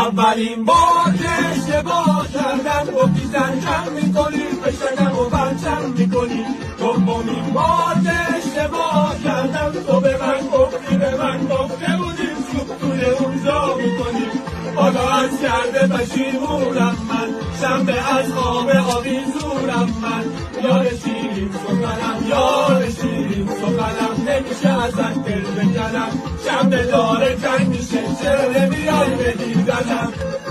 اولین بار که اشتباه کردم گفتی زنجم میکنی بشنم و بچم میکنی دومین بار که اشتباه کردم تو به من گفته بودی سوپ توی اونجا میکنی حالا از کرده پشیمونم من شنبه از خواب آویزونم من یاد شیرین سخنم نمیشه ازت دل بکنم شنبه داره جنگ میشه چرا نمیای به دیدنم